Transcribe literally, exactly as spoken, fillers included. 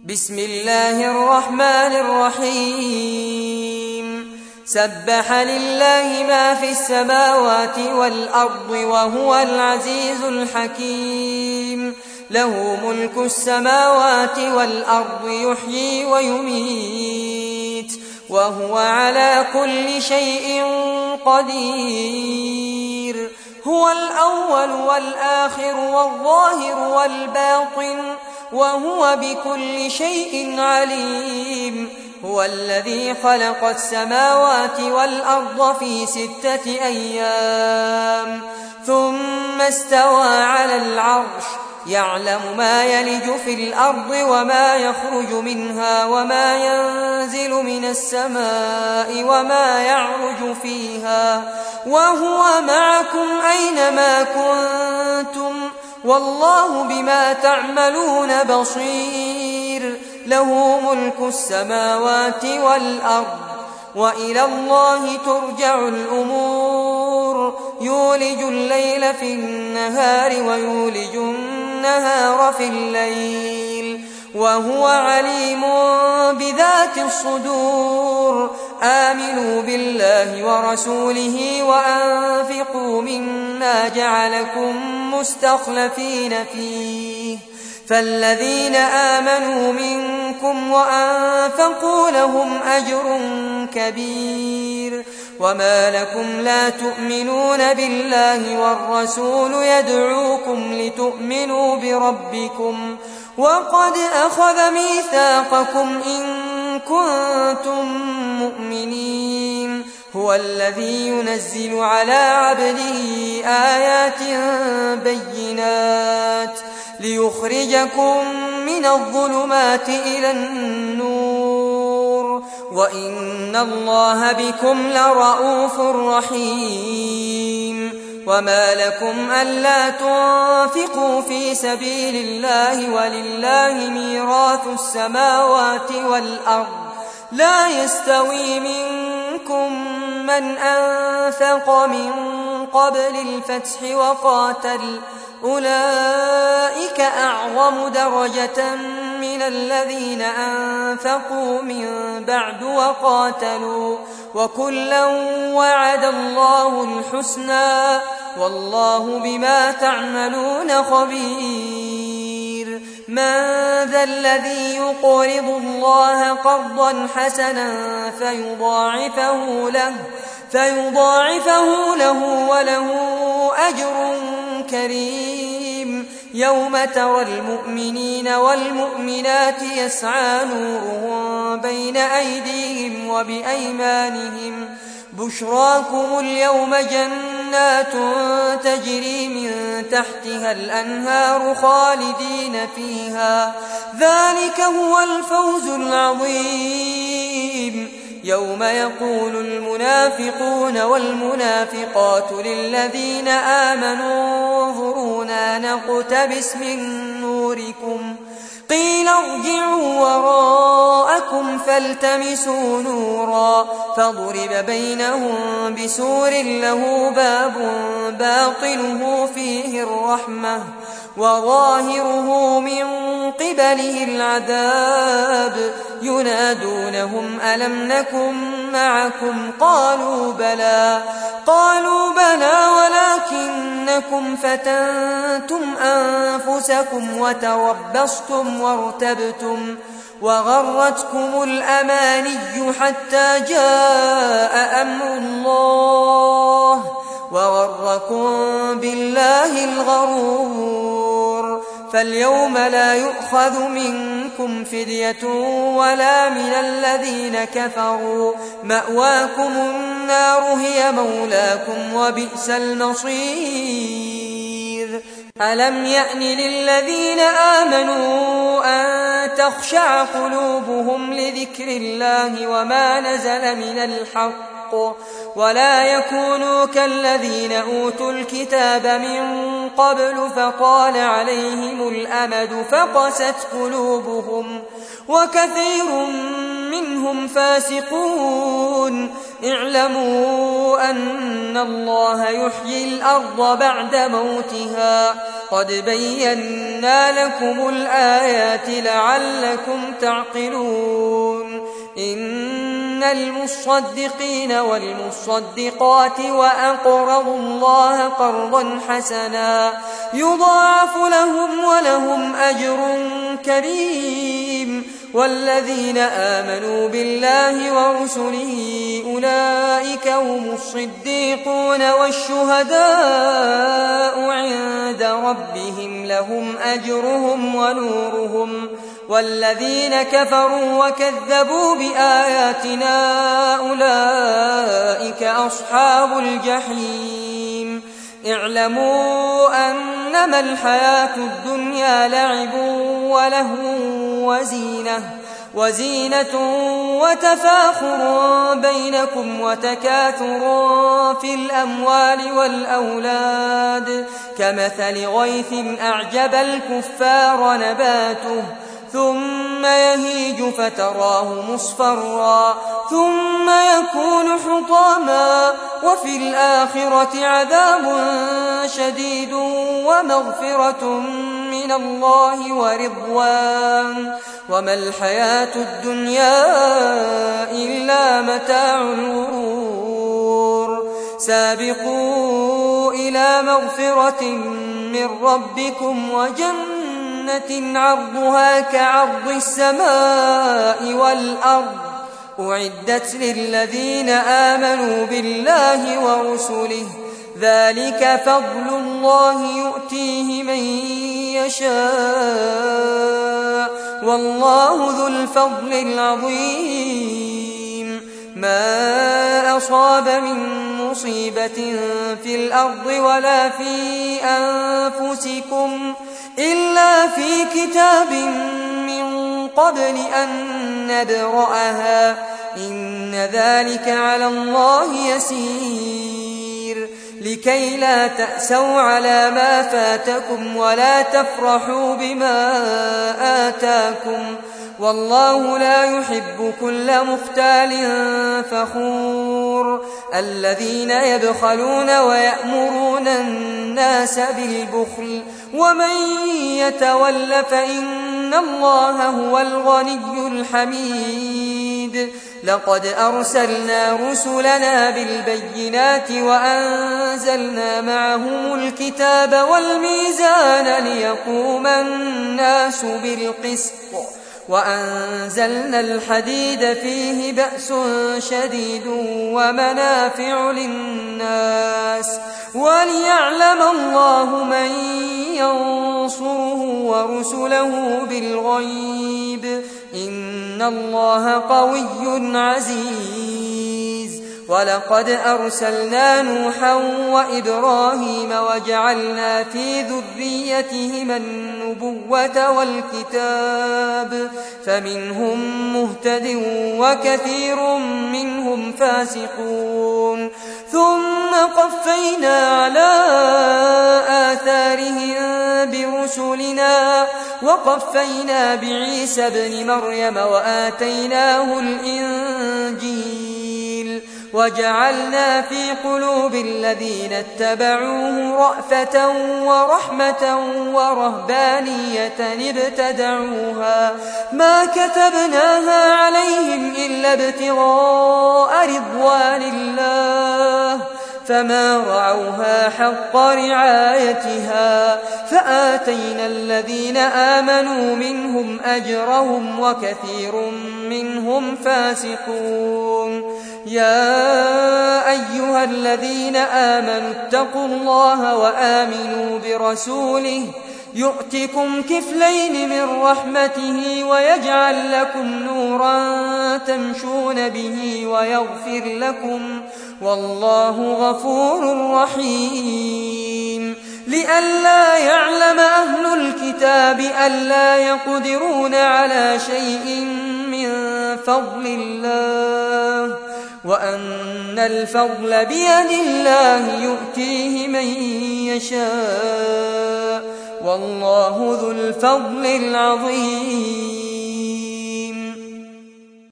بسم الله الرحمن الرحيم سبح لله ما في السماوات والأرض وهو العزيز الحكيم له ملك السماوات والأرض يحيي ويميت وهو على كل شيء قدير هو الأول والآخر والظاهر والباطن وهو بكل شيء عليم هو الذي خلق السماوات والأرض في ستة أيام ثم استوى على العرش يعلم ما يلج في الأرض وما يخرج منها وما ينزل من السماء وما يعرج فيها وهو معكم أينما كنتم والله بما تعملون بصير له ملك السماوات والأرض وإلى الله ترجع الأمور يولج الليل في النهار ويولج النهار في الليل وهو عليم بذات الصدور آمنوا بالله ورسوله وأنفقوا مما جعلكم مستخلفين فيه فالذين آمنوا منكم وأنفقوا لهم أجر كبير وما لكم لا تؤمنون بالله والرسول يدعوكم لتؤمنوا بربكم وقد أخذ ميثاقكم إن كنتم مؤمنين هو الذي ينزل على عبده آيات بينات ليخرجكم من الظلمات إلى النور وإن الله بكم لرءوف رحيم وما لكم ألا تنفقوا في سبيل الله ولله ميراث السماوات والأرض لا يستوي منكم من أنفق من قبل الفتح وقاتل أولئك أعظم درجة من الذين أنفقوا من بعد وقاتلوا وكلا وعد الله الحسنى والله بما تعملون خبير من ذا الذي يقرض الله قرضا حسنا فيضاعفه له فيضاعفه له وله أجر كريم يوم ترى المؤمنين والمؤمنات يسعى نورهم بين أيديهم وبأيمانهم بشراكم اليوم جنات تجري من تحتها الأنهار خالدين فيها ذلك هو الفوز العظيم يوم يقول المنافقون والمنافقات للذين آمنوا انظرونا نقتبس من نوركم قيل ارجعوا وراءكم فالتمسوا نورا فضرب بينهم بسور له باب باطنه فيه الرحمة وظاهره من قبله العذاب ينادونهم ألم نكن معكم قالوا بلى قالوا بلى ولكنكم فتنتم أنفسكم وتربصتم وارتبتم وغرتكم الأماني حتى جاء أمر الله وغركم بالله الغرور فاليوم لا يؤخذ منكم فدية ولا من الذين كفروا مأواكم النار هي مولاكم وبئس المصير ألم يأن للذين آمنوا أن تخشع قلوبهم لذكر الله وما نزل من الحق ولا يكونوا كالذين أوتوا الكتاب من قبل فطال عليهم الأمد فقست قلوبهم وكثير منهم فاسقون اعلموا أن الله يحيي الأرض بعد موتها قد بينا لكم الآيات لعلكم تعقلون إن المصدقين والمصدقات وأقرضوا الله قرضا حسنا يضاعف لهم ولهم أجر كريم والذين آمنوا بالله ورسله أولئك هم الصديقون والشهداء عند ربهم لهم أجرهم ونورهم والذين كفروا وكذبوا بآياتنا أولئك أصحاب الجحيم اعلموا أنما الحياة الدنيا لعب ولهو وزينة وزينة وتفاخر بينكم وتكاثر في الأموال والأولاد كمثل غيث أعجب الكفار نباته ثم يهيج فتراه مصفرا ثم يكون حطاما وفي الآخرة عذاب شديد ومغفرة من الله ورضوان وما الحياة الدنيا إلا متاع الغرور سابقوا إلى مغفرة من ربكم وجنة عرضها كعرض السماء والأرض أعدت للذين آمنوا بالله ورسله ذلك فضل الله يؤتيه من يشاء والله ذو الفضل العظيم ما أصاب من مصيبة في الأرض ولا في أنفسكم إلا في كتاب من قبل أن نبرأها إن ذلك على الله يسير لكي لا تأسوا على ما فاتكم ولا تفرحوا بما آتاكم والله لا يحب كل مختال فخور الذين يبخلون ويأمرون الناس بالبخل ومن يتول فإن الله هو الغني الحميد لقد أرسلنا رسلنا بالبينات وأنزلنا معهم الكتاب والميزان ليقوم الناس بالقسط وأنزلنا الحديد فيه بأس شديد ومنافع للناس وليعلم الله من ينصره ورسله بالغيب إن الله قوي عزيز ولقد أرسلنا نوحا وإبراهيم وجعلنا في ذريتهما النبوة والكتاب فمنهم مهتد وكثير منهم فاسقون ثم قفينا على آثارهم برسلنا وقفينا بعيسى ابن مريم وآتيناه الإنجيل وجعلنا في قلوب الذين اتبعوه رأفة ورحمة ورهبانية ابتدعوها ما كتبناها عليهم إلا ابتغاء رضوان الله فما رعوها حق رعايتها فآتينا الذين آمنوا منهم أجرهم وكثير منهم فاسقون يا أيها الذين آمنوا اتقوا الله وآمنوا برسوله يؤتكم كفلين من رحمته ويجعل لكم نورا تمشون به ويغفر لكم والله غفور رحيم لئلا يعلم أهل الكتاب ألا يقدرون على شيء من فضل الله وأن الفضل بيد الله يؤتيه من يشاء والله ذو الفضل العظيم